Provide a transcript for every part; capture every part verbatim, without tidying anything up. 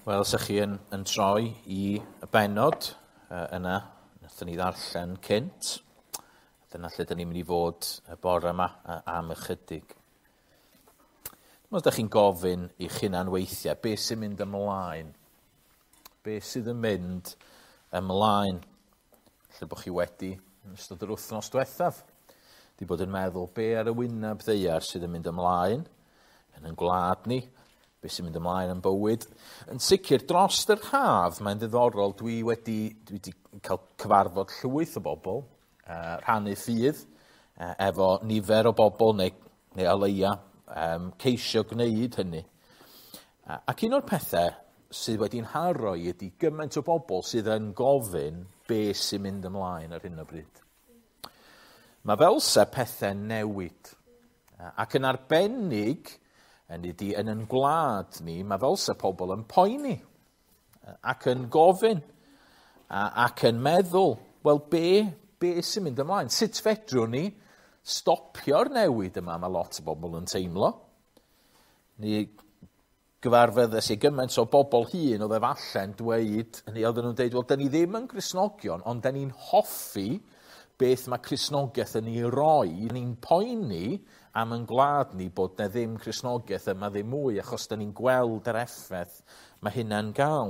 Wel, os ych chi yn, yn troi i y benod uh, yna, wnaethon ni ddarllen cynt. Dyna lle dyn ni'n mynd i fod y bore yma uh, am ychydig. Os ydych chi'n gofyn i chi'n weithiau, beth sy'n mynd ymlaen? Beth sydd yn mynd ymlaen? Lle bod chi wedi, yn ystod yr wythnos diwethaf, di bod yn meddwl be ar y wyneb ddeiar sydd yn mynd ymlaen yn yn gwlad ni, beth sy'n mynd ymlaen yn bywyd. Yn sicr, dros yr haf, mae'n ddiddorol, dwi wedi, dwi wedi cael cyfarfod llwyth o bobl, uh, rhannu ffydd, uh, efo nifer o bobl neu, neu o leia um, ceisio gwneud hynny. Uh, ac un o'r pethau sydd wedi'n haro i ydy gymaint o bobl sydd yn gofyn beth sy'n mynd ymlaen ar hyn o bryd. Mae fel se pethau newid, uh, ac yn arbennig, yn ydy yn yn gwlad ni, mae fel se pobl yn poeni ac yn gofyn ac yn meddwl, wel be, be sy'n mynd ymlaen? Sut fedrwn ni stopio'r newid yma mae lot o bobl yn teimlo? Ni gyfarfyddes i gymaint o bobl hŷn oedd efalle'n dweud, neu oedden nhw'n dweud, wel, da ni ddim yn Cristnogion, ond da ni'n hoffi beth mae Cristnogaeth yn ei roi. Ni'n poeni am yn gwlad ni bod na ddim Cristnogaeth yma ddim mwy, achos da ni'n gweld yr effaith mae hynna'n gael.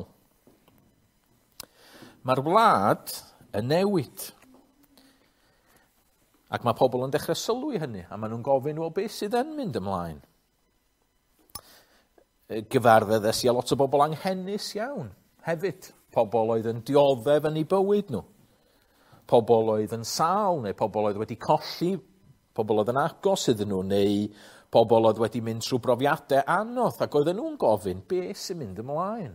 Mae'r wlad yn newid. Ac mae pobl yn dechrau sylwi hynny, a maen nhw'n gofyn, wel, beth sydd yn mynd ymlaen? Gyfarfyddes i a lot o bobl anghennus iawn. Hefyd, pobl oedd yn dioddef yn ei bywyd nhw. Pobl oedd yn sâl, neu pobl oedd wedi colli, pobl oedd yn agos iddyn nhw, neu pobl oedd wedi mynd trwy brofiadau anodd, ac oedden nhw'n gofyn, beth sy'n mynd ymlaen?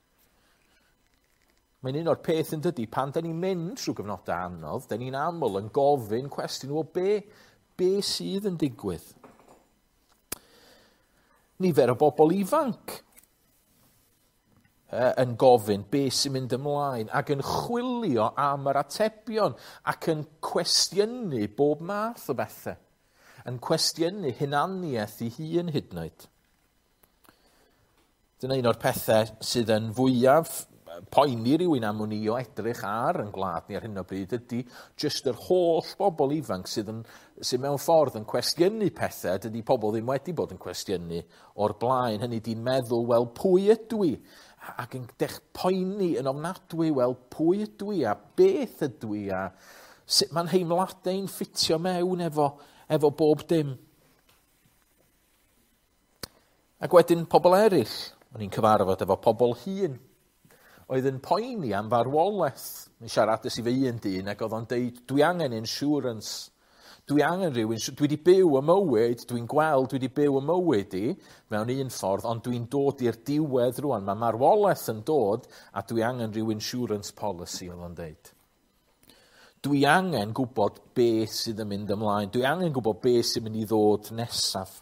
Mae'n un o'r peth yn dydy, pan da ni'n mynd trwy gyfnodau anodd, da ni'n aml yn gofyn cwestiwn, o be, be sydd yn digwydd? Nifer o bobl ifanc uh, yn gofyn beth sy'n mynd ymlaen ac yn chwilio am yr atebion ac yn cwestiynu bob math o bethau. Yn cwestiynu hunaniaeth ei hun hyd yn oed. Dyna un o'r pethau sydd yn fwyaf poeni rywun am ni o edrych ar yn gwlad ni ar hyn o bryd ydy jyst yr holl bobl ifanc sydd, yn, sydd mewn ffordd yn cwestiynu pethau, dydy pobl ddim wedi bod yn cwestiynu o'r blaen. Hynny di'n meddwl, wel, pwy ydw i? Ac yn dech poeni yn ofnadwy, wel, pwy ydw i a beth ydw i a sut mae'n heimladau'n ffitio mewn efo, efo bob dim. Ac wedyn pobl eraill, o'n i'n cyfarfod efo pobl hŷn, oedd yn poeni am farwolaeth. Yn siaradus i fe un dyn ac oedd o'n deud, dwi angen insurance. Dwi angen rhywun, dwi wedi byw y mywyd, dwi'n gweld dwi wedi byw y mywyd i mewn un ffordd, ond dwi'n dod i'r diwedd rwan. Mae marwolaeth yn dod a dwi angen rhyw insurance policy, oedd o'n deud. Dwi angen gwybod beth sydd yn mynd ymlaen. Dwi angen gwybod beth sydd yn mynd i ddod nesaf.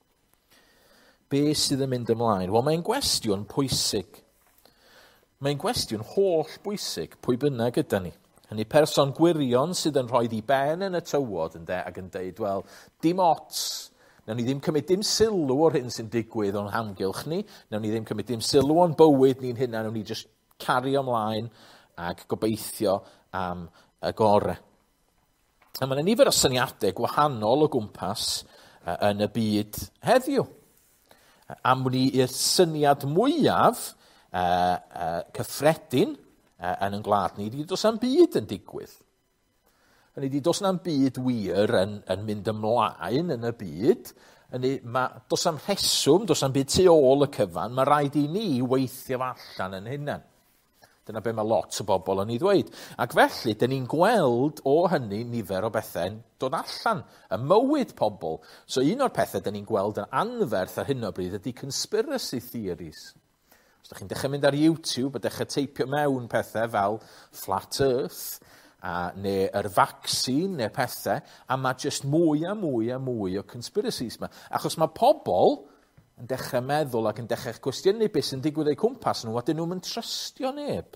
Beth sydd yn mynd ymlaen? Wel, mae'n gwestiwn pwysig. Mae'n gwestiwn holl bwysig, pwy bynnag yda ni. Hynny person gwirion sydd yn rhoi i ben yn y tywod yn de, ac yn deud, wel, dim ots. Nawn ni ddim cymryd dim sylw o'r hyn sy'n digwydd o'n hamgylch ni. Nawn ni ddim cymryd dim sylw o'n bywyd ni'n hynna. Nawn ni just cario ymlaen ac gobeithio am y gore. A mae'n nifer o syniadau gwahanol o gwmpas uh, yn y byd heddiw. Am ni i'r syniad mwyaf Uh, uh, cyffredin uh, yn yn gwlad ni, di dos na'n byd yn digwydd. Hynny di dos na'n byd wir yn, yn mynd ymlaen yn y byd. Hynny, ma, dos na'n rheswm, dos na'n byd tu ôl y cyfan, mae rhaid i ni weithio allan yn hynna. Dyna be mae lot o bobl yn ei ddweud. Ac felly, dyn ni'n gweld o hynny nifer o bethau'n dod allan, y mywyd pobl. So un o'r pethau dyn ni'n gweld yn anferth ar hyn o bryd ydy conspiracy theories. Os ydych chi'n dechrau mynd ar YouTube a dechrau teipio mewn pethau fel Flat Earth, a, neu yr vaccine, neu pethau, a mae jyst mwy a mwy a mwy o conspiracies yma. Achos mae pobl yn dechrau meddwl ac yn dechrau cwestiynu beth sy'n digwydd eu cwmpas nhw, a dyn nhw'n trystio neb.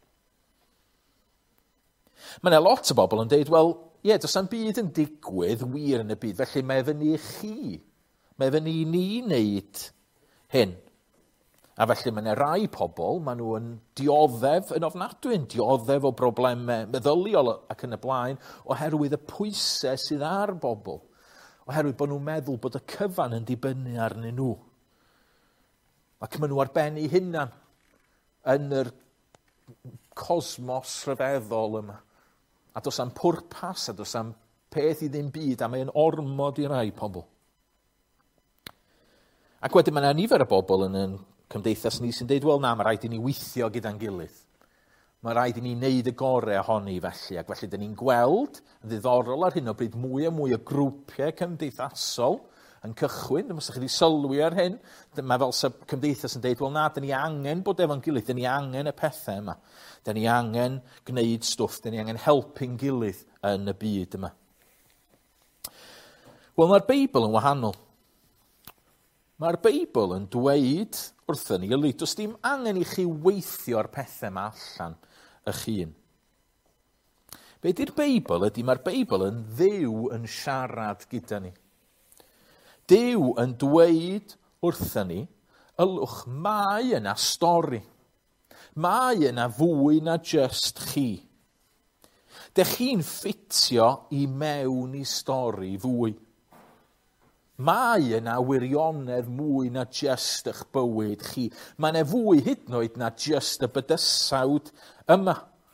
Mae yna lot o bobl yn deud, wel, ie, yeah, does na'n byd yn digwydd wir yn y byd, felly mae fyny chi, mae fyny ni wneud hyn. A felly mae yna rai pobl, maen nhw yn dioddef yn ofnadwy, yn dioddef o broblemau meddyliol ac yn y blaen, oherwydd y pwysau sydd ar bobl. Oherwydd bod nhw'n meddwl bod y cyfan yn dibynnu arnyn nhw. Ac maen nhw ar ben eu hunan yn yr cosmos rhyfeddol yma. A does am pwrpas, a does am peth i ddim byd, a mae'n ormod i rai pobl. Ac wedyn mae yna nifer o bobl yn y cymdeithas ni sy'n dweud, wel na, mae rhaid i ni weithio gyda'n gilydd. Mae rhaid i ni wneud y gorau ohoni felly, ac felly dyn ni'n gweld yn ddiddorol ar hyn o bryd mwy a mwy o grwpiau cymdeithasol yn cychwyn. Dyma sy'n chi wedi sylwi ar hyn. Mae fel sy'n cymdeithas yn dweud, wel na, dyn ni angen bod efo'n gilydd, dyn ni angen y pethau yma. Dyn ni angen gwneud stwff, dyn ni angen helpu'n gilydd yn y byd yma. Wel, mae'r Beibl yn wahanol. Mae'r Beibl yn dweud wrthyn ni, yli, does dim angen i chi weithio ar pethau yma allan eich hun. Be di'r Beibl ydy, mae'r Beibl yn Dduw yn siarad gyda ni. Duw yn dweud wrthyn ni, ylwch, mae yna stori. Mae yna fwy na just chi. Dech chi'n ffitio i mewn i stori fwy. Mae yna wirionedd mwy na just eich bywyd chi. Mae yna fwy hyd yn oed na just y bydysawd yma.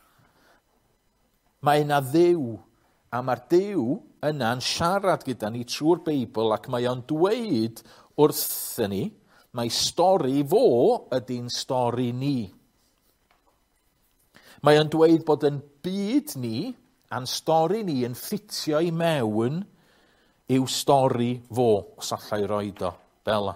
Mae yna Dduw, a mae'r Duw yna'n siarad gyda ni trwy'r Beibl ac mae o'n dweud wrthyn ni, mae stori fo ydy'n stori ni. Mae o'n dweud bod yn byd ni a'n stori ni yn ffitio i mewn yw stori fo, os allai roed o fel.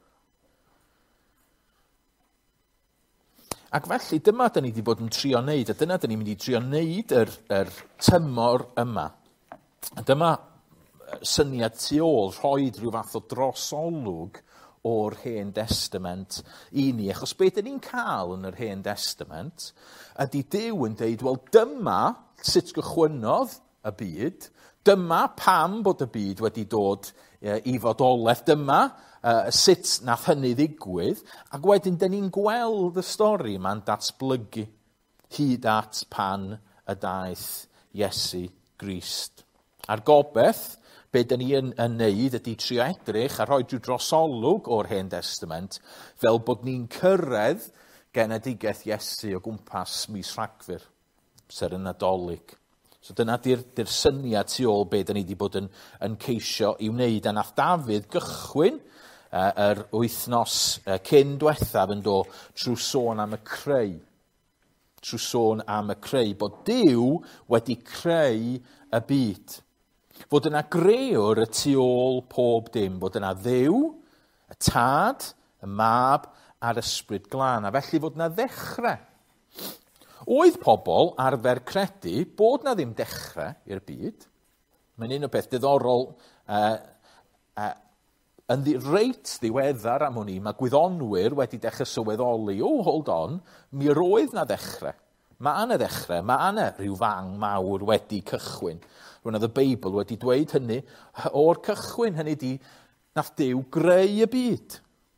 Ac felly, dyma dyn ni wedi bod yn trio wneud, a dyna dyn ni'n mynd i trio wneud yr, yr tymor yma. A dyma syniad tu ôl, rhoi rhyw fath o drosolwg o'r Hen Testament i ni. Achos beth dyn ni'n cael yn yr Hen Testament, ydy Duw yn deud, wel dyma sut gychwynodd y byd, dyma pam bod y byd wedi dod e, i fodolaeth, dyma e, sut nath hynny ddigwydd, ac wedyn dyn ni'n gweld y stori yma'n datblygu hyd at pan y daeth Iesu Grist. A'r gobaith, be dyn ni yn, yn neud ydy trio edrych a rhoi rhyw drosolwg o'r Hen Testament fel bod ni'n cyrraedd genedigaeth Iesu o gwmpas mis Rhagfyr, sef y Nadolig. So dyna di'r syniad tu ôl be dyn ni wedi bod yn, yn ceisio i wneud. A nath Dafydd gychwyn uh, yr wythnos uh, cyn diwethaf yn dod trwy sôn am y creu. Trwy sôn am y creu, bod Duw wedi creu y byd. Fod yna grewr y tu ôl pob dim. Bod yna Dduw, y Tad, y Mab a'r Ysbryd Glân. A felly fod yna ddechrau. Oedd pobl arfer credu bod na ddim dechrau i'r byd. Mae'n un o beth diddorol uh, uh, yn ddi, reit ddiweddar am hwnni. Mae gwyddonwyr wedi dechrau sylweddoli, o, oh, hold on, mi roedd na dechrau. Mae yna dechrau, mae yna rhyw fang mawr wedi cychwyn. Rwy'n oedd y Beibl wedi dweud hynny o'r cychwyn. Hynny di, nath Duw greu y byd.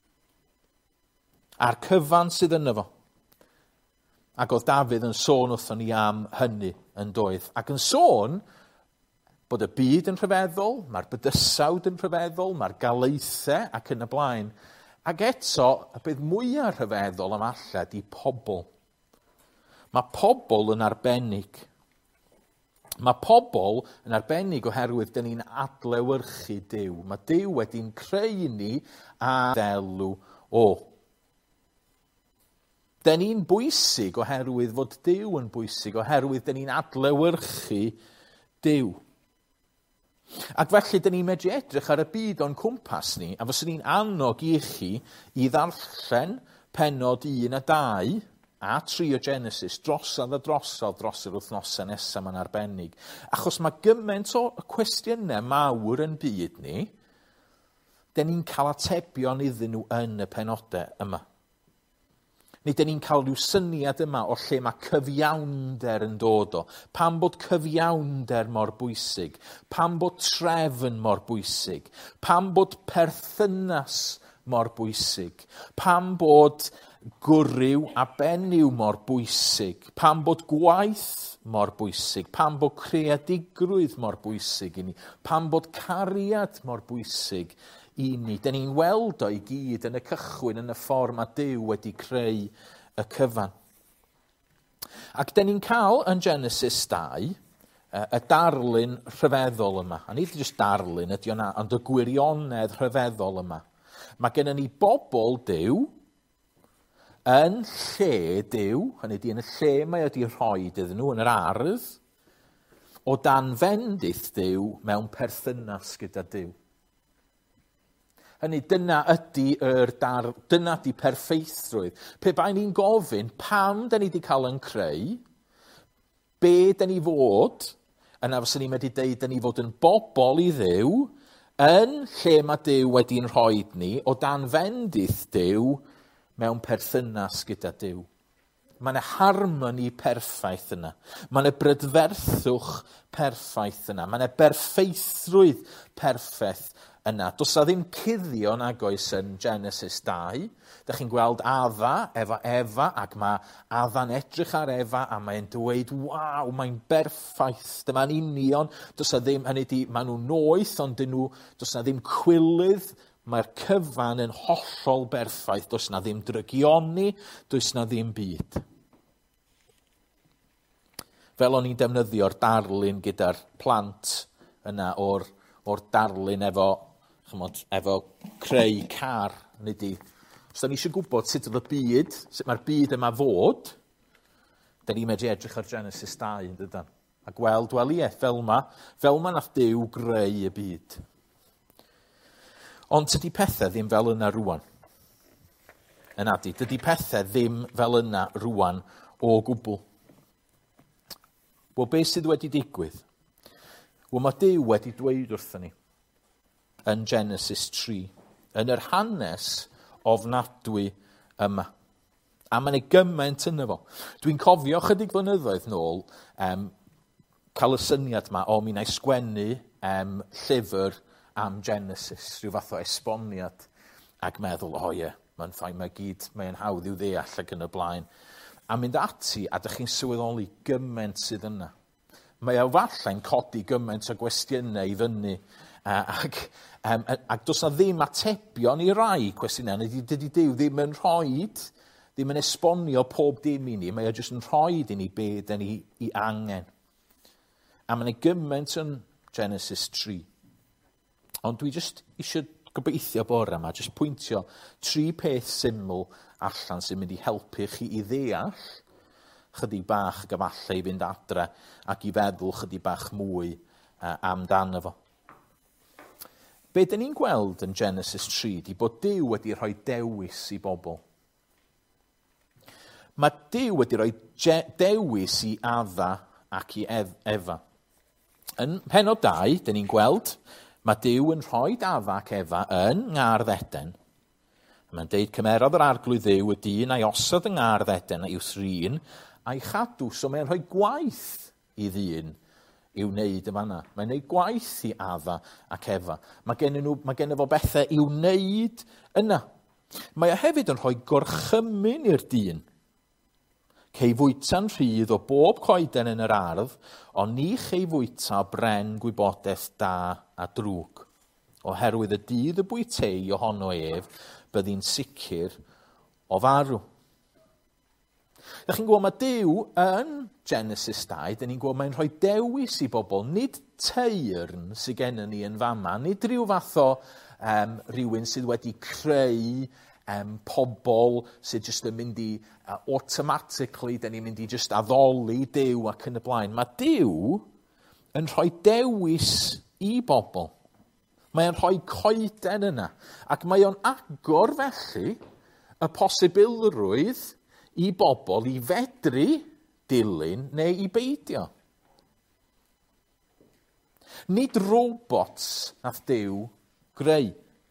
A'r cyfan sydd yno fo. Ac oedd Dafydd yn sôn wrthon ni am hynny yn doedd. Ac yn sôn bod y byd yn rhyfeddol, mae'r bydysawd yn rhyfeddol, mae'r galeithau ac yn y blaen. Ac eto, y bydd mwyaf rhyfeddol am allad i pobl. Mae pobl yn arbennig. Mae pobl yn arbennig oherwydd dyn ni'n adlewyrchu Duw. Mae Duw wedi'n creu ni a ddelw o. Dyn ni'n bwysig oherwydd fod Duw yn bwysig, oherwydd dyn ni'n adlewyrchu Duw. Ac felly, dyn ni'n medru edrych ar y byd o'n cwmpas ni, a fyswn ni'n annog i chi i ddarllen pennod un a dau a tri o Genesis drosodd a drosodd dros yr wythnosau nesaf ma'n arbennig. Achos mae gymaint o cwestiynau mawr yn byd ni, dyn ni'n cael atebion iddyn nhw yn y penodau yma. Neu dyn ni'n cael rhyw syniad yma o lle mae cyfiawnder yn dod o. Pam bod cyfiawnder mor bwysig? Pam bod trefn mor bwysig? Pam bod perthynas mor bwysig? Pam bod gwryw a benyw mor bwysig? Pam bod gwaith mor bwysig? Pam bod creadigrwydd mor bwysig i ni? Pam bod cariad mor bwysig i ni? Da ni'n weld o i gyd yn y cychwyn yn y ffordd mae Duw wedi creu y cyfan. Ac da ni'n cael yn Genesis dau y darlun rhyfeddol yma. A nid jyst darlun ydy o'na, ond y gwirionedd rhyfeddol yma. Mae gennym ni bobl Duw yn lle Duw, hynny ydy yn y lle mae wedi rhoi iddyn nhw yn yr ardd, o dan fendith Duw mewn perthynas gyda Duw. Hynny, dyna ydy yr dar, dyna ydy perffeithrwydd. Pe bai ni'n gofyn pam da ni wedi cael yn creu, be da ni fod, yna fysa ni wedi deud da ni fod yn bobl i Dduw, yn lle mae Duw wedi'n rhoi ni, o dan fendith Duw mewn perthynas gyda Duw. Mae yna harmoni perffaith yna. Mae yna brydferthwch perffaith yna. Mae yna berffeithrwydd perffaith yna. Does na ddim cuddio nag oes yn Genesis dau. Da chi'n gweld Adda efo Efa, ac mae Adda'n edrych ar Efa, a mae'n dweud, waw, mae'n berffaith. Dyma'n union. Does na ddim, hynny di, maen nhw'n noeth, ond dyn nhw, does na ddim cwilydd. Mae'r cyfan yn hollol berffaith. Does na ddim drygioni, does na ddim byd. Fel o'n i'n defnyddio'r darlun gyda'r plant yna o'r, o'r darlun efo, chymod, efo creu car. Nid i. Os da ni eisiau gwybod sut oedd y byd, sut mae'r byd yma fod, da ni'n medru edrych ar Genesis dau, yn dydan. A gweld, wel ie, fel yma, fel yma nath Duw greu y byd. Ond tydi pethau ddim fel yna rwan. Yna di, dydi pethau ddim fel yna rwan o gwbl. Wel, beth sydd wedi digwydd? Wel, mae Duw wedi dweud wrthyn ni yn Genesis tri, yn yr hanes ofnadwy yma. A mae'n ei gymaint yna fo. Dwi'n cofio chydig flynyddoedd nôl um, cael y syniad yma, o mi na i sgwennu um, llyfr am Genesis, rhyw fath o esboniad, ac meddwl, o ie, mae'n ffain, mae gyd, mae'n hawdd i'w ddeall ac yn y blaen. A mynd ati, a dych chi'n sylweddoli gymaint sydd yna. Mae o falle'n codi gymaint o gwestiynau i fyny, uh, ac, um, ac does na ddim atebion i rai cwestiynau. Dydy Duw ddim yn rhoi, ddim yn esbonio pob dim i ni, mae o jyst yn rhoi i ni be da ni i angen. A mae'n gymaint yn Genesis tri. Ond dwi jyst eisiau gobeithio bore yma, jyst pwyntio tri peth syml allan sy'n mynd i helpu chi i ddeall chydig bach gyfalle i fynd adre ac i feddwl chydig bach mwy uh, amdano fo. Be dyn ni'n gweld yn Genesis tri di bod Duw wedi rhoi dewis i bobl. Mae Duw wedi rhoi dewis i Adda ac i Efa. Yn Pennod dau, dyn ni'n gweld, mae Duw yn rhoi Adda ac Efa yn ngardd Eden. Mae'n deud cymerodd yr arglwydd Dduw y dyn a'i osod yng ngardd Eden i'w thrin a'i chadw. So mae'n rhoi gwaith i ddyn i'w wneud yma yna. Mae'n wneud gwaith i Adda ac Efa. Mae gen nhw, mae gen fo bethau i'w wneud yna. Mae o hefyd yn rhoi gorchymyn i'r dyn. Cei fwyta'n rhydd o bob coeden yn yr ardd, ond ni chei fwyta o bren gwybodaeth da a drwg. Oherwydd y dydd y bwytei ohono ef, byddi'n sicr o farw. Dych chi'n gwybod, mae Duw yn Genesis dau, dyn ni'n gwybod mae'n rhoi dewis i bobl, nid teyrn sydd gennym ni yn fama, nid rhyw fath o um, rhywun sydd wedi creu um, pobl sydd jyst yn mynd i, uh, automatically, dyn ni'n mynd i jyst addoli Duw ac yn y blaen. Mae Duw yn rhoi dewis i bobl. Mae o'n rhoi coeden yna. Ac mae o'n agor felly y posibilrwydd i bobl i fedru dilyn neu i beidio. Nid robots nath Duw greu.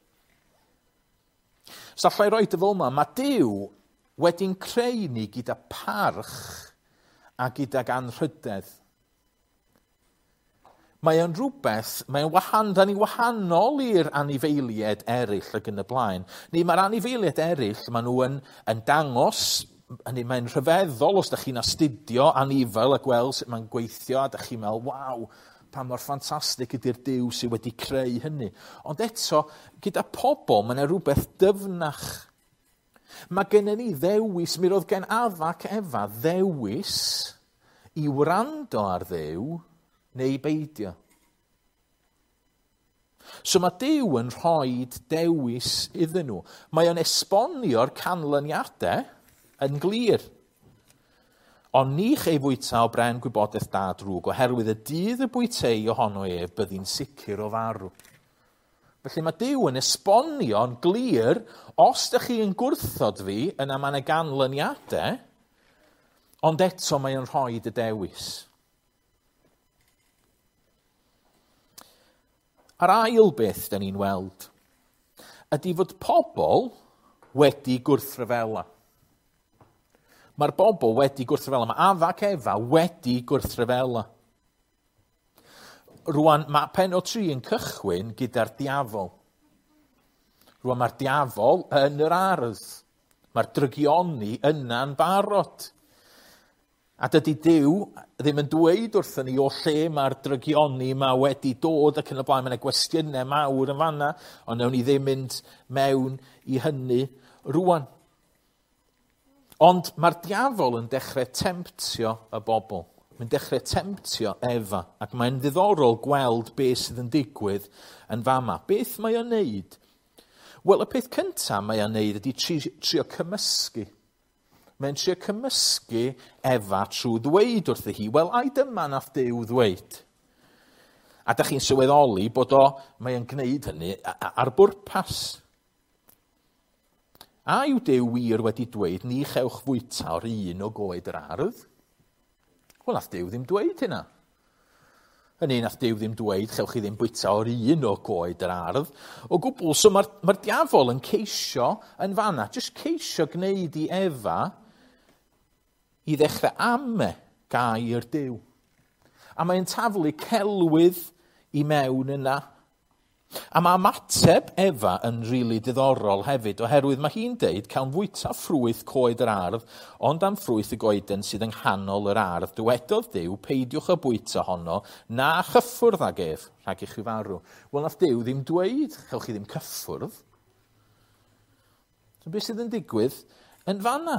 Os allai roi dy fel yma, mae Duw wedi'n creu ni gyda parch a gyda anrhydedd. Mae o'n rhywbeth, mae'n wahan, da ni wahanol i'r anifeiliaid eraill ac yn y blaen. Neu mae'r anifeiliaid eraill, maen nhw yn, yn dangos, hynny mae'n rhyfeddol os ydych chi'n astudio anifel a gweld sut mae'n gweithio, a ydych chi'n meddwl, waw, pa mor ffantastig ydy'r Duw sydd wedi creu hynny. Ond eto, gyda pobl, mae'n rhywbeth dyfnach. Mae gennym ni ddewis, mi roedd gen Adda ac Efa ddewis i wrando ar Dduw neu beidio. So mae Duw yn rhoi dewis iddyn nhw. Mae o'n esbonio'r canlyniadau yn glir. Ond ni chei fwyta o bren gwybodaeth da drwg, oherwydd y dydd y bwyteu ohono ef byddi'n sicr o farw. Felly mae Duw yn esbonio'n glir, os ydych chi yn gwrthod fi, yna mae'n y ganlyniadau, ond eto mae o'n rhoi y dewis. Yr ail beth da ni'n weld ydy fod pobl wedi gwrthryfela. Mae'r bobl wedi gwrthryfela. Mae Adda ac Efa wedi gwrthryfela. Rwan, mae pennod tri yn cychwyn gyda'r diafol. Rwan, mae'r diafol yn yr ardd. Mae'r drygioni yna'n barod. A dydy Duw ddim yn dweud wrthyn ni o lle mae'r drygioni yma wedi dod ac yn y blaen. Mae'n gwestiynau mawr yn fanna, ond newn ni ddim mynd mewn i hynny rwan. Ond mae'r diafol yn dechrau temptio y bobl. Mae'n dechrau temptio Efa, ac mae'n ddiddorol gweld beth sydd yn digwydd yn fama. Beth mae o'n neud? Wel, y peth cyntaf mae o'n neud ydy tri, trio cymysgu. Mae'n trio cymysgu Efa trwy ddweud wrtho hi, wel, ai dyma nath Duw ddweud. A da chi'n sylweddoli bod o, mae'n gwneud hynny ar bwrpas. A yw Duw wir wedi dweud, ni chewch fwyta o'r un o goed yr ardd? Wel, nath Duw ddim dweud hynna. Hynny, nath Duw ddim dweud, chewch chi ddim bwyta o'r un o goed yr ardd. O gwbl, so mae'r ma diafol yn ceisio yn fanna, jyst ceisio gwneud i Efa i ddechrau ame gair Duw. A mae'n taflu celwydd i mewn yna. A mae ymateb Efa yn rili diddorol hefyd, oherwydd mae hi'n deud cael fwyta ffrwyth coed yr ardd, ond am ffrwyth y goeden sydd yng nghanol yr ardd. Dywedodd Duw, peidiwch y bwyta honno, na chyffwrdd ag ef, rhag i chi farw. Wel, nath Duw ddim dweud, chewch chi ddim cyffwrdd. So beth sydd yn digwydd yn fanna?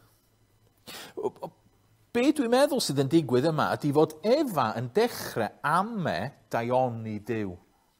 Be dwi'n meddwl sydd yn digwydd yma ydy fod Efa yn dechrau ame daioni Duw.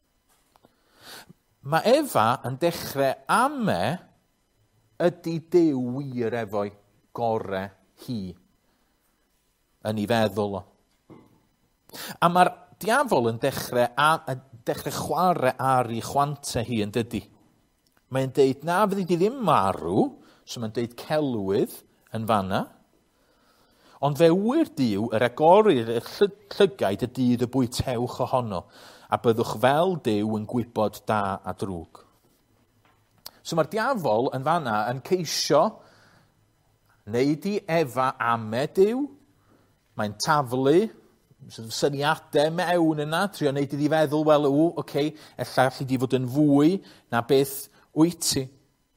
Mae Efa yn dechrau ame ydy Duw wir efo'i gorau hi yn ei feddwl o. A mae'r diafol yn dechrau, a, yn dechrau chwarae ar ei chwantau hi yn dydy. Mae'n deud na fyddi di ddim marw, so mae'n deud celwydd yn fanna. Ond fe wyr Duw yr agorir y llygaid y dydd y bwytewch ohono, a byddwch fel Duw yn gwybod da a drwg. So mae'r diafol yn fanna yn ceisio wneud i Efa ame Duw. Mae'n taflu syniadau mewn yna, trio wneud iddi feddwl, wel, o, oce, okay, ella allu di fod yn fwy na beth wyt ti.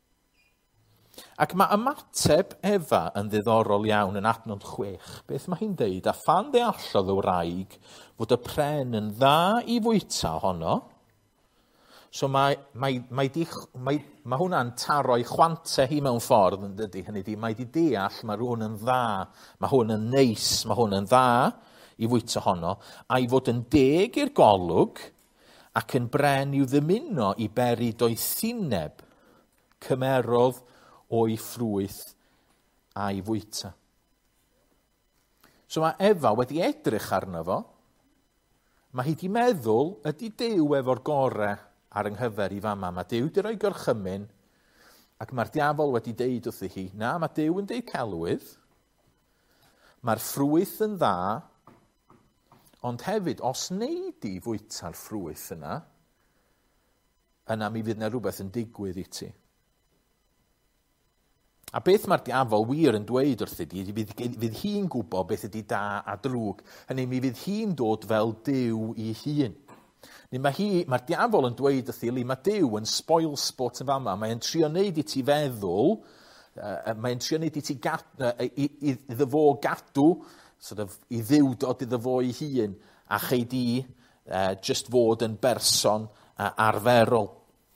Ac mae ymateb Efa yn ddiddorol iawn yn adnod chwech. Beth mae hi'n deud? A phan ddeallodd y wraig fod y pren yn dda i fwyta honno. So mae, mae, mae, di, mae, mae hwnna'n taro'i chwantau hi mewn ffordd yn dydy. Hynny di, mae di deall, mae hwn yn dda, mae hwn yn neis, mae hwn yn dda i fwyta honno, a i fod yn deg i'r golwg ac yn bren i'w ddymuno i beri doethineb, cymerodd o'i ffrwyth a'i fwyta. So mae Efa wedi edrych arno fo. Mae hi wedi meddwl, ydy Duw efo'r gorau ar ynghyfer i fama. Mae Duw wedi rhoi gorchymyn, ac mae'r diafol wedi deud wrthi hi, na, mae Duw yn deud celwydd, mae'r ffrwyth yn dda, ond hefyd, os wneud i fwyta'r ffrwyth yna, yna mi fydd yna rhywbeth yn digwydd i ti. A beth mae'r diafol wir yn dweud wrth ydi, fydd, fydd hi'n gwybod beth ydi da a drwg. Hynny, mi fydd hi'n dod fel Duw i hun. Mae'r hi, mae diafol yn dweud wrth i, mae Duw yn spoil sport yn fama. Mae'n trio wneud i ti feddwl, uh, mae'n trio wneud i ti gat, uh, i, i, iddo fo gadw, sort of, i ddiwdod iddo fo i hun, a chei di uh, just fod yn berson uh, arferol.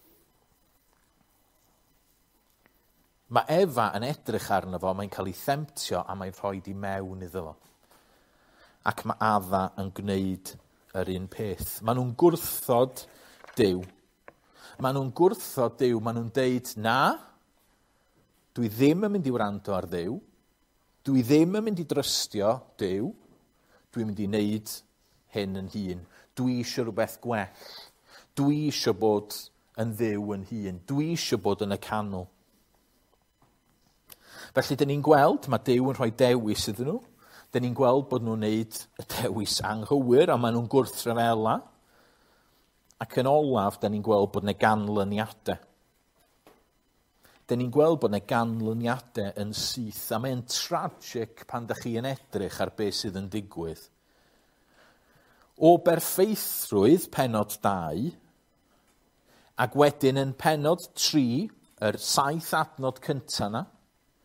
Mae Efa yn edrych arno fo, mae'n cael ei themtio a mae'n rhoi di mewn iddo fo. Ac mae Adda yn gwneud yr un peth. Maen nhw'n gwrthod Duw. Maen nhw'n gwrthod Duw, maen nhw'n deud, na, dwi ddim yn mynd i wrando ar Duw, dwi ddim yn mynd i drystio Duw, dwi'n mynd i wneud hyn yn hun. Dwi eisiau rhywbeth gwell. Dwi eisiau bod yn Dduw yn hun. Dwi eisiau bod yn y canol. Felly, dyn ni'n gweld, mae Duw yn rhoi dewis iddyn nhw. Dyn ni'n gweld bod nhw'n wneud y dewis anghywir, a maen nhw'n gwrthryfela. Ac yn olaf, dyn ni'n gweld bod yna ganlyniadau. Dyn ni'n gweld bod yna ganlyniadau yn syth, a mae'n tragic pan dych chi yn edrych ar beth sydd yn digwydd. O berffeithrwydd penod dau, ac wedyn yn penod tri, yr saith adnod cyntaf na,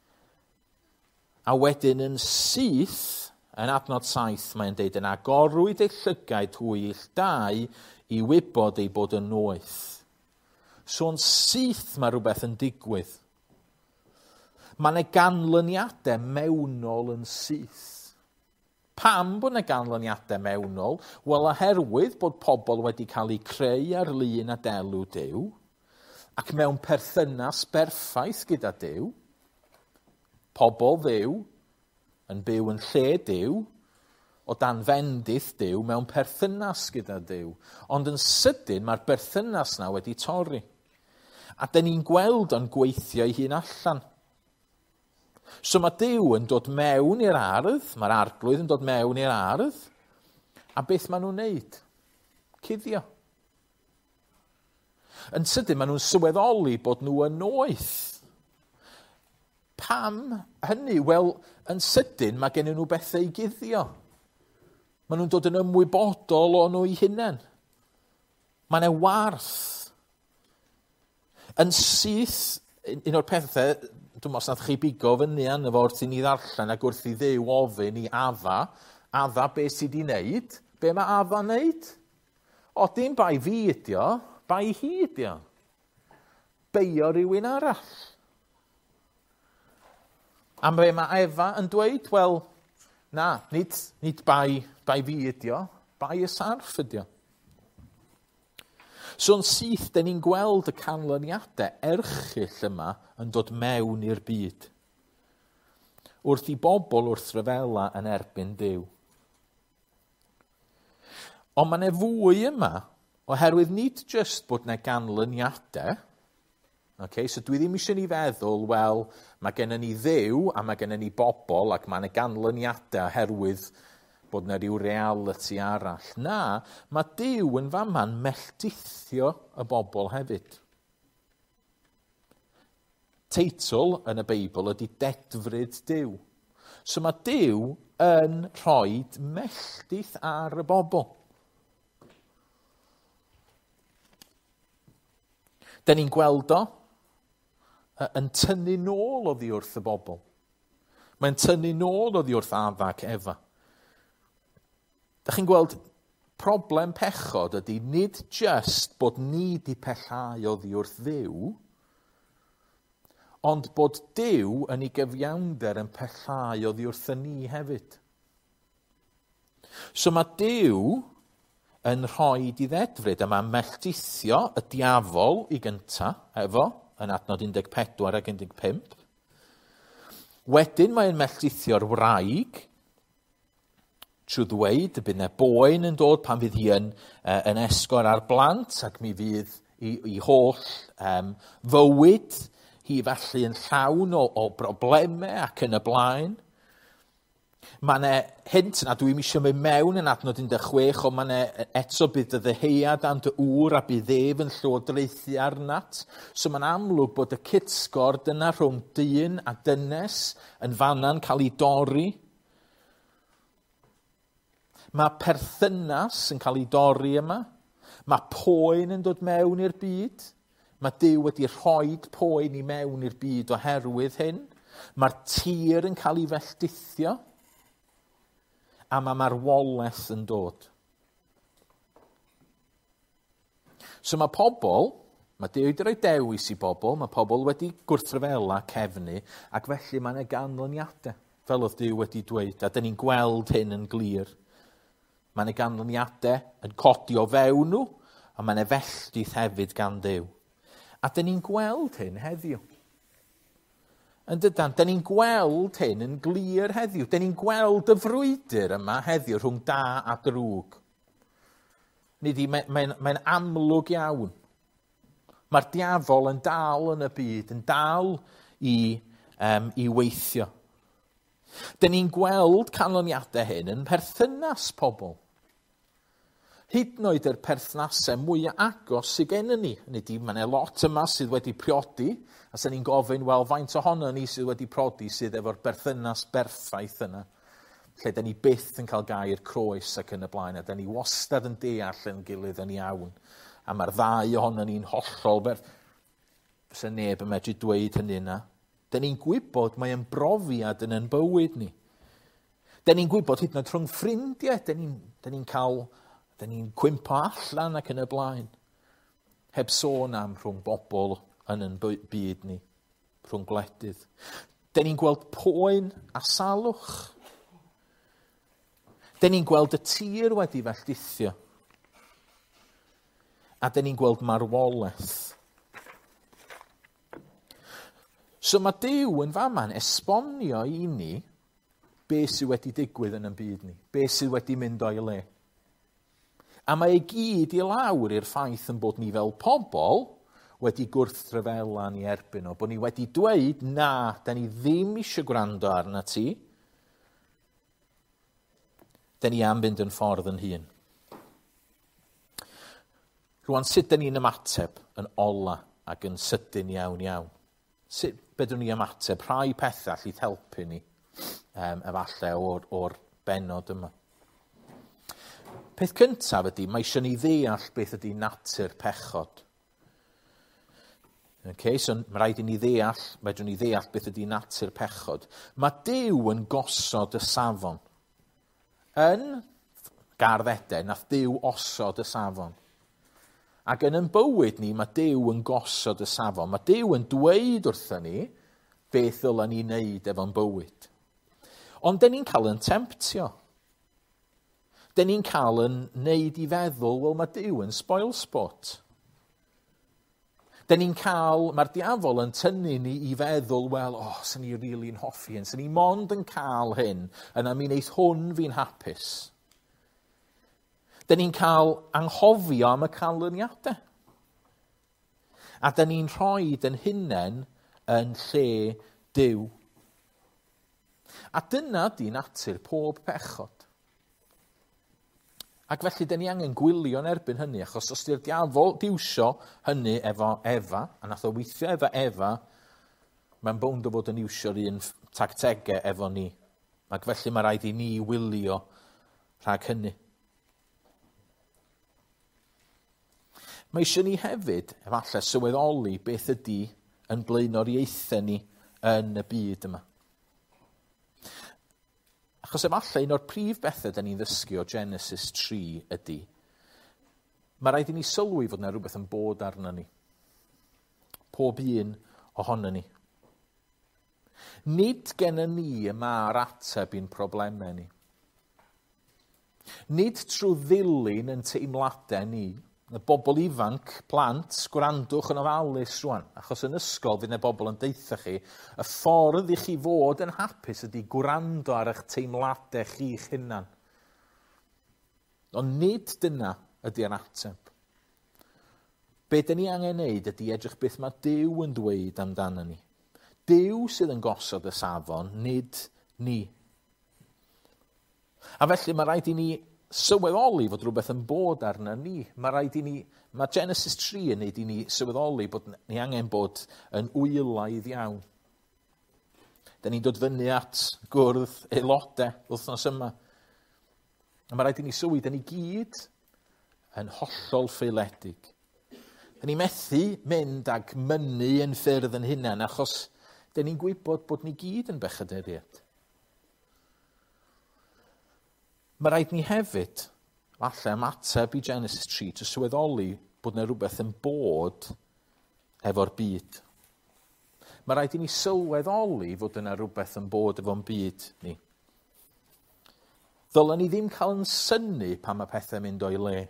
a wedyn yn syth, yn adnod saith, mae'n deud yn agorwyd ei llygaid hwyll dau i wybod ei bod yn noeth. So yn syth mae rhywbeth yn digwydd. Mae yna ganlyniadau mewnol yn syth. Pam bod yna ganlyniadau mewnol? Wel, oherwydd bod pobl wedi cael eu creu ar lun a delw Duw, ac mewn perthynas berffaith gyda Duw, pobl Dduw yn byw yn lle Duw, o dan fendith Duw mewn perthynas gyda Duw. Ond yn sydyn mae'r berthynas na wedi torri. A dyn ni'n gweld o'n gweithio ei hun allan. So mae Duw yn dod mewn i'r ardd, mae'r arglwydd yn dod mewn i'r ardd, a beth maen nhw'n wneud? Cuddio. Yn sydyn maen nhw'n sylweddoli bod nhw yn noeth. Pam hynny? Wel, yn sydyn mae gen nhw bethau i guddio. Maen nhw'n dod yn ymwybodol o nhw eu hunain. Mae yna warth. Yn syth, un o'r pethau, dwi'n meddwl nath chi bigo fyny yn y fo wrth i ni ddarllen ac wrth i Dduw ofyn i Adda, Adda be sydd wedi wneud? Be mae Adda wneud? O, dim bai fi ydi o, bai hi ydi o. Beio rhywun arall. A be mae Efa yn dweud? Wel, na, nid, nid bai, bai fi ydi o, bai y sarf ydi o. So yn syth, dyn ni'n gweld y canlyniadau erchyll yma yn dod mewn i'r byd. Wrth i bobl wrth ryfela yn erbyn Duw. Ond mae yna fwy yma, oherwydd nid just bod yna ganlyniadau. Okay, so dwi ddim eisiau ni feddwl, wel, mae gennym ni Dduw a mae gennym ni bobl ac mae yna ganlyniadau oherwydd bod yna rhyw reality arall. Na, mae Duw yn fama'n melltithio y bobl hefyd. Teitl yn y Beibl ydy Dedfryd Duw. So mae Duw yn rhoi melltith ar y bobl. Da ni'n gweld o yn tynnu nôl oddi wrth y bobl. Mae'n tynnu nôl oddi wrth Adda ac Efa. Da chi'n gweld, problem pechod ydy nid just bod ni di pellhau oddi wrth Dduw, ond bod Duw yn ei gyfiawnder yn pellhau oddi wrth ni hefyd. So mae Duw yn rhoi diddedfryd a mae'n melltithio y diafol i gyntaf, efo, yn adnod un deg pedwar ac un deg pump. Wedyn mae'n melltithio'r wraig, trwy ddweud y bydd yna boen yn dod pan fydd hi yn, uh, yn esgor ar blant ac mi fydd i, i holl um, fywyd hi felly yn llawn o, o broblemau ac yn y blaen. Mae yna hint na dwi'n eisiau mynd mewn yn adnod un deg chwech, ond mae yna eto bydd y ddeheuad and y ŵr a bydd ef yn llywodraethu arnat. So mae'n amlwg bod y cytsgord yna rhwng dyn a dynes yn fanna'n cael ei dorri. Mae perthynas yn cael ei dorri yma. Mae poen yn dod mewn i'r byd. Mae Duw wedi rhoi poen i mewn i'r byd oherwydd hyn. Mae'r tir yn cael ei felltithio. A mae marwolaeth yn dod. So mae pobl, mae Duw wedi rhoi dewis i bobl, mae pobl wedi gwrthryfela cefnu, ac felly mae yna ganlyniadau, fel oedd Duw wedi dweud, a dyn ni'n gweld hyn yn glir. Mae yna ganlyniadau yn codi o fewn nhw, a mae yna felltith hefyd gan Duw. A dyn ni'n gweld hyn heddiw. Yn dydan, dyn ni'n gweld hyn yn glir heddiw. Dyn ni'n gweld y frwydr yma heddiw rhwng da a drwg. Nid mae'n mae, mae amlwg iawn. Mae'r diafol yn dal yn y byd, yn dal i, um, i weithio. Dyn ni'n gweld canlyniadau hyn yn perthynas pobl. Hyd yn oed yr perthnasau mwyaf agos sydd gennym ni. Nid i, mae yna lot yma sydd wedi priodi, a sy'n ni'n gofyn, wel, faint ohono ni sydd wedi prodi sydd efo'r berthynas berffaith yna, lle da ni byth yn cael gair croes ac yn y blaen, a da ni wastad yn deall yn gilydd yn iawn, a mae'r ddau ohono ni'n hollol berff. Fysa neb yn medru dweud hynny yna. Da ni'n gwybod mae yn brofiad yn yn bywyd ni. Da ni'n gwybod hyd yn oed rhwng ffrindiau, da ni'n ni cael, da ni'n cwympo allan ac yn y blaen, heb sôn am rhwng bobl yn yn byd ni, rhwng gwledydd. Da ni'n gweld poen a salwch. Da ni'n gweld y tir wedi felltithio. A da ni'n gweld marwolaeth. So mae Duw yn fama'n esbonio i ni beth sydd wedi digwydd yn y byd ni, beth sydd wedi mynd o'i le. A mae ei gyd i lawr i'r ffaith yn bod ni fel pobl wedi gwrthryfela ni erbyn o, bod ni wedi dweud, na, da ni ddim eisiau gwrando arna ti. Da ni am fynd yn ffordd yn hun. Rwan, sut da ni'n ymateb yn ola ac yn sydyn iawn iawn? Sut bydwn ni ymateb? Rhai pethau allith helpu ni um, efallai o'r, or benod yma. Peth cyntaf ydy, mae eisiau ni ddeall beth ydy natur pechod. Okay, so mae rhaid i ni ddeall, medrwn ni ddeall beth ydy natur pechod. Mae Duw yn gosod y safon. Yn garddedau, nath Duw osod y safon. Ac yn yn bywyd ni, mae Duw yn gosod y safon. Mae Duw yn dweud wrthyn ni beth ddylen ni wneud efo'n bywyd. Ond dyn ni'n cael yn temptio. Dyn ni'n cael yn wneud i feddwl, wel mae Duw yn spoil sport. Dyn ni'n cael, mae'r diafol yn tynnu ni i feddwl, wel, o, oh, sy'n ni rili'n really hoffi hyn, sy'n ni mond yn cael hyn, yna mi wneith hwn fi'n hapus. Dyn ni'n cael anghofio am y canlyniadau. A dyn ni'n rhoi yn hunain yn lle Duw. A dyna di natur pob pechod. Ac felly, dyn ni angen gwylio yn erbyn hynny, achos os di'r diafol diwsio hynny efo Efa, a nath o weithio efo Efa, mae'n bownd o fod yn iwsio'r un tactegau efo ni. Ac felly mae rhaid i ni wylio rhag hynny. Mae eisiau ni hefyd, efallai, sylweddoli beth ydy yn blaenoriaethau ni yn y byd yma. Achos efallai un o'r prif bethau da ni'n ddysgu o Genesis tri ydy, mae rhaid i ni sylwi fod yna rhywbeth yn bod arno ni. Pob un ohono ni. Nid gennym ni yma ar ateb i'n problemau ni. Nid trwy ddilyn yn teimladau ni. Y bobl ifanc, plant, gwrandwch yn ofalus rwan, achos yn ysgol fydd yna bobl yn deitha chi, y ffordd i chi fod yn hapus ydy gwrando ar eich teimladau chi'ch hunan. Ond nid dyna ydy'r ateb. Be dyn ni angen neud ydy edrych beth mae Duw yn dweud amdano ni. Duw sydd yn gosod y safon, nid ni. A felly mae rhaid i ni sylweddoli fod rhywbeth yn bod arna ni. Mae rhaid i ni, mae Genesis tri yn neud i ni sylweddoli bod ni angen bod yn wylaidd iawn. Da ni'n dod fyny at gwrdd aelodau wythnos yma. A mae rhaid i ni sylwi, da ni gyd yn hollol ffeiledig. Da ni methu mynd ag mynnu yn ffyrdd yn hunain achos da ni'n gwybod bod ni gyd yn bechaduriaid. Mae rhaid ni hefyd, falle ymateb i Genesis tri, to sylweddoli bod yna rhywbeth yn bod efo'r byd. Mae rhaid i ni sylweddoli fod yna rhywbeth yn bod efo'n byd ni. Ddylen ni ddim cael yn synnu pan mae pethau'n mynd o'i le.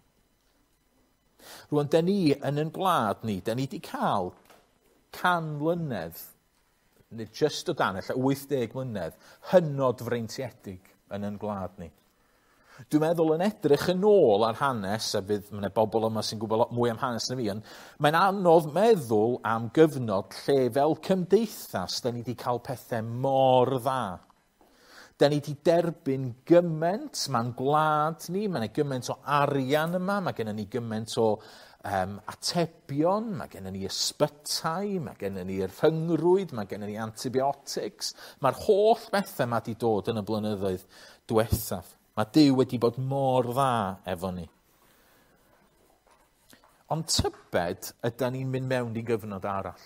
Rwan, da ni yn yn gwlad ni, da ni wedi cael can mlynedd, neu just o dan, ella wyth deg mlynedd, hynod freintiedig yn yn gwlad ni. Dwi'n meddwl yn edrych yn ôl ar hanes, a fydd yna bobl yma sy'n gwybod lot mwy am hanes na fi, mae'n anodd meddwl am gyfnod lle fel cymdeithas da ni wedi cael pethau mor dda. Da ni wedi derbyn gymaint, mae'n gwlad ni, mae'n gymaint o arian yma, mae gennym ni gymaint o um, atebion, mae gennym ni ysbytau, mae gennym ni'r rhyngrwyd, mae gennym ni antibiotics. Mae'r holl bethau yma wedi dod yn y blynyddoedd diwethaf. Mae Duw wedi bod mor dda efo ni. Ond tybed ydyn ni'n mynd mewn i gyfnod arall.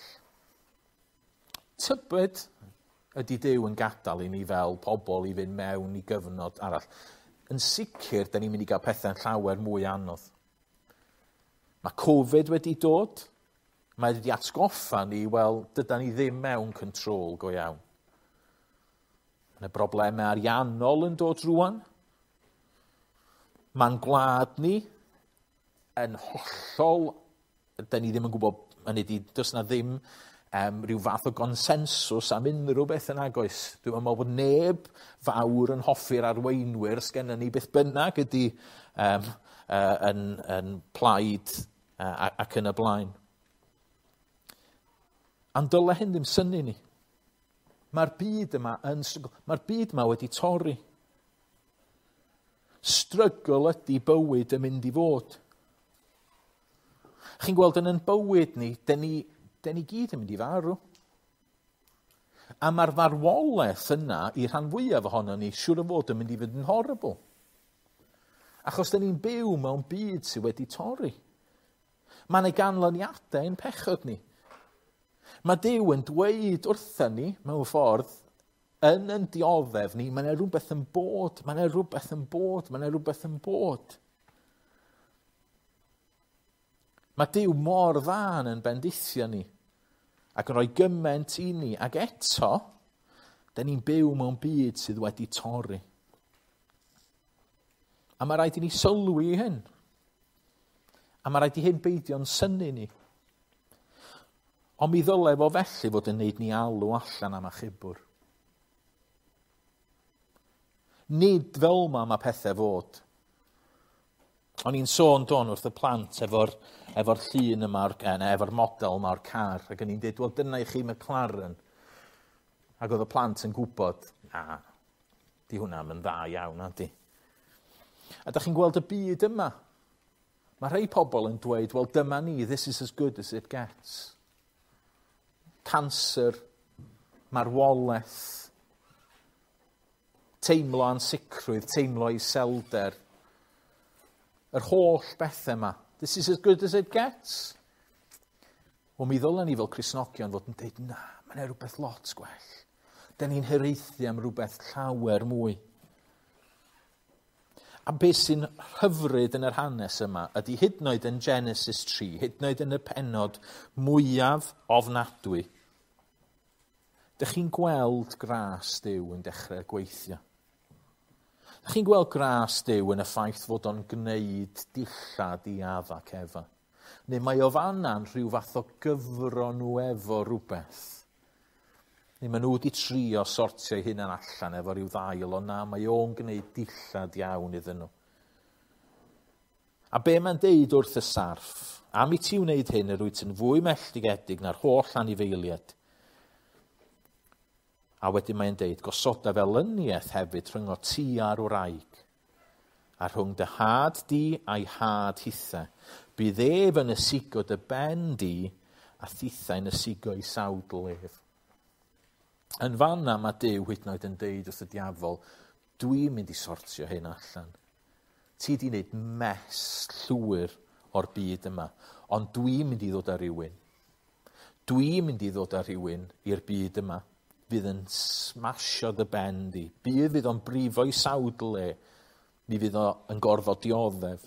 Tybed ydy Duw yn gadael i ni fel pobl i fynd mewn i gyfnod arall. Yn sicr, da ni'n mynd i gael pethau'n llawer mwy anodd. Mae Covid wedi dod. Mae wedi atgoffa ni, wel, dyda ni ddim mewn control go iawn. Mae broblemau ariannol yn dod rwan. Mae'n gwlad ni yn hollol, da ni ddim yn gwybod, yn ydy, does na ddim um, rhyw fath o gonsensws am unrhyw beth yn agos. Dwi'n meddwl bod neb fawr yn hoffi'r arweinwyr sgenna ni beth bynnag ydy um, uh, yn, yn plaid uh, ac yn y blaen. Ond dyle hyn ddim syni ni. Mae'r byd yma yn, mae'r byd yma wedi torri. Strygl ydy bywyd yn mynd i fod. Chi'n gweld yn yn bywyd ni, da ni, da ni gyd yn mynd i farw. A mae'r farwolaeth yna, i rhan fwyaf ohono ni, siŵr o fod yn mynd i fod yn horrible. Achos da ni'n byw mewn byd sydd wedi torri. Mae yna ganlyniadau yn pechod ni. Mae Duw yn dweud wrthyn ni, mewn ffordd, yn yn dioddef ni, mae yna rhywbeth yn bod, mae yna rhywbeth yn bod, mae yna rhywbeth yn bod. Mae Duw mor dda yn bendithio ni, ac yn rhoi gymaint i ni, ac eto, da ni'n byw mewn byd sydd wedi torri. A mae rhaid i ni sylwi i hyn. A mae rhaid i hyn beidio'n syni ni. Ond mi ddyle fo felly fod yn neud ni alw allan am achubwr. Nid fel ma mae pethau fod. O'n i'n sôn don wrth y plant efo'r efo llun yma, efo'r model yma o'r car, ac o'n i'n dweud, wel, dyna i chi McLaren. Ac oedd y plant yn gwybod, na, di hwnna'n yn dda iawn, na di. A da chi'n gweld y byd yma. Mae rhai pobl yn dweud, wel, dyma ni, this is as good as it gets. Cancer, marwolaeth, teimlo ansicrwydd, teimlo iselder. Yr holl bethau yma. This is as good as it gets. Wel, mi ddylen ni fel Cristnogion fod yn dweud, na, mae'n rhywbeth lot gwell. Da ni'n hiraethu am rhywbeth llawer mwy. A beth sy'n hyfryd yn yr hanes yma ydy hyd yn oed yn Genesis tri, hyd yn oed yn y pennod mwyaf ofnadwy. Dych chi'n gweld gras Duw yn dechrau gweithio. Dych chi'n gweld gras Duw yn y ffaith fod o'n gwneud dillad i addac Efa. Neu mae o fanna'n rhyw fath o gyfro nhw efo rhywbeth. Neu maen nhw wedi trio sortio eu hunan allan efo rhyw ddail, ond na, mae o'n gwneud dillad iawn iddyn nhw. A be mae'n deud wrth y sarf, am i ti wneud hyn yr wyt yn fwy melltigedig na'r holl anifeiliaid. A wedyn mae'n deud, gosoda fel yniaeth hefyd rhwng o ti a'r wraig, a rhwng dy had di a'i had hitha. Bydd ef yn ysigo dy ben di, a thitha yn ysigo i sawdl ef. Yn fanna mae Duw hyd yn oed yn deud wrth y diafol, dwi'n mynd i sortio hyn allan. Ti di wneud mes llwyr o'r byd yma, ond dwi'n mynd i ddod â rhywun. Dwi'n mynd i ddod â rhywun i'r byd yma. Fydd yn smasio dy ben di. Bydd fydd o'n brifo i sawdl e. Mi fydd o'n gorfod dioddef.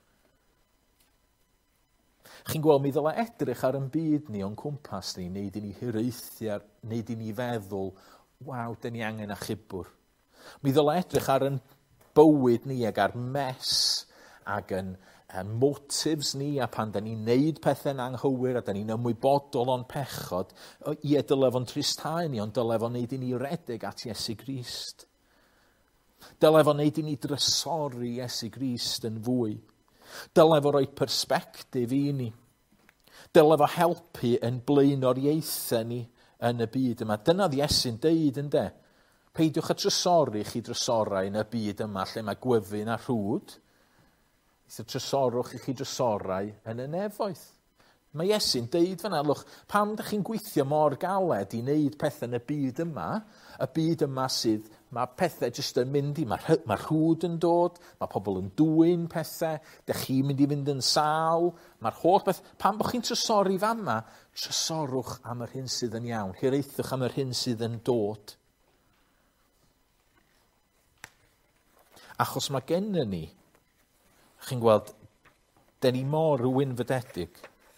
Chi'n gweld, mi ddyle edrych ar yn byd ni o'n cwmpas ni, neud i ni hiraethu, neud i ni feddwl, waw, dyn ni angen achubwr. Mi ddyle edrych ar yn bywyd ni ag ar mes ag yn yn motives ni a pan da ni'n neud pethau'n anghywir a da ni'n ymwybodol o'n pechod, ie, dyle fo'n tristau ni, ond dyle fo'n neud i ni redeg at Iesu Grist. Dyle fo'n neud i ni drysori Iesu Grist yn fwy. Dyle fo roi persbectif i ni. Dyle fo helpu yn blaenoriaethau ni yn y byd yma. Dyna Iesu'n deud ynde. Peidiwch a drysori chi drysorau yn y byd yma lle mae gwyfyn a rhwd. Eith y trysorwch i chi drysorau yn y nefoedd. Mae Iesu'n deud fyna, lwch, pam ydych chi'n gweithio mor galed i wneud pethau yn y byd yma, y byd yma sydd, mae pethau jyst yn mynd i, mae, mae rhwd yn dod, mae pobl yn dwyn pethau, ydych chi'n mynd i fynd yn sal, mae'r holl beth, pam bod chi'n trysori fama, trysorwch am yr hyn sydd yn iawn, hiraethwch am yr hyn sydd yn dod. Achos mae gennyn ni, chi'n gweld, den ni mor wynfydedig.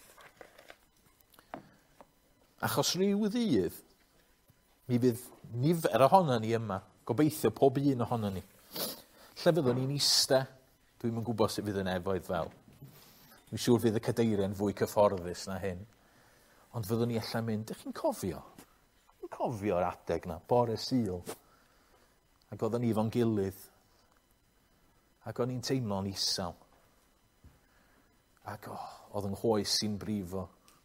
Achos rhyw ddydd, mi fydd nifer ohono ni yma, gobeithio pob un ohono ni. Lle fyddwn ni'n ista, dwi'n yn gwybod sut fydd y nefoedd fel. Dwi'n siŵr fydd y cadeiriau'n fwy cyfforddus na hyn. Ond fyddwn ni allan mynd, ydych chi'n cofio? Chi'n cofio'r adeg na, bore Sul. Ac oedden ni fo'n gilydd. Ac o'n i'n teimlo'n isel. Ac oh, oedd yng nghoes sy'n brifo.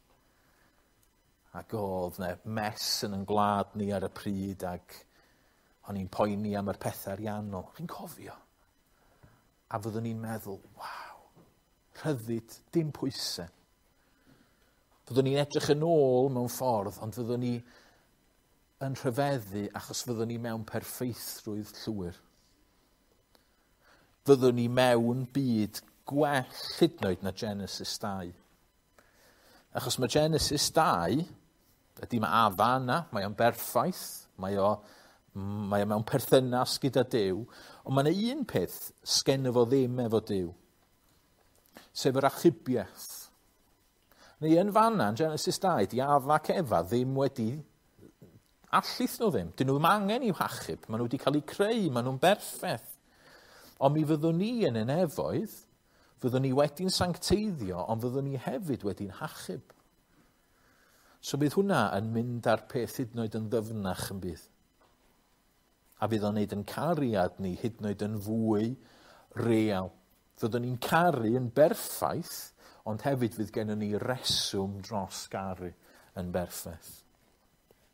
Ac oedd yna mes yn yn gwlad ni ar y pryd ac o'n i'n poeni am yr pethau ariannol. Chi'n cofio? A fyddwn ni'n meddwl, waw, rhyddid, dim pwysau. Fyddwn ni'n edrych yn ôl mewn ffordd, ond fyddwn ni yn rhyfeddu achos fyddwn ni mewn perffeithrwydd llwyr. Fyddwn ni mewn byd gwell hyd yn oed na Genesis dau. Achos mae Genesis dau, ydy mae afa yna, mae o'n berffaith, mae o, mae o mewn perthynas gyda Duw, ond mae yna un peth sgenno fo ddim efo Duw, sef yr achubiaeth. Neu yn fanna, yn Genesis dau, di afa ac Efa ddim wedi, allith nhw ddim, dyn nhw ddim angen i'w hachub, maen nhw wedi cael eu creu, maen nhw'n berffaith. Ond mi fyddwn ni yn y nefoedd, fyddwn ni wedi'n sancteiddio, ond fyddwn ni hefyd wedi'n hachub. So bydd hwnna yn mynd ar peth hyd yn oed yn ddyfnach yn bydd. A bydd o'n neud yn cariad ni hyd yn oed yn fwy real. Fyddwn ni'n caru yn berffaith, ond hefyd fydd gennym ni reswm dros garu yn berffaith.